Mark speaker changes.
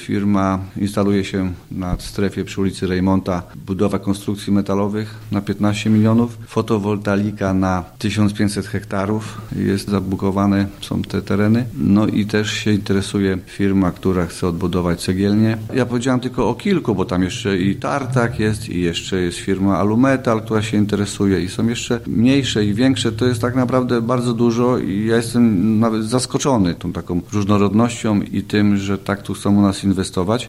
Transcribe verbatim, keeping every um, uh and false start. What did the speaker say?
Speaker 1: firma instaluje się na strefie przy ulicy Rejmonta, budowa konstrukcji metalowych na piętnaście milionów, fotowoltaika na tysiąc pięćset hektarów, jest zabukowane, są te tereny. No i też się interesuje firma, która chce odbudować cegielnię. Ja powiedziałem tylko o kilku, bo tam jeszcze i Tartak jest, i jeszcze jest firma Alumetal, która się interesuje, i są jeszcze mniejsze i większe. To jest tak naprawdę bardzo dużo i ja jestem nawet zaskoczony tą taką różnorodnością i tym, że tak tu chcą u nas inwestować.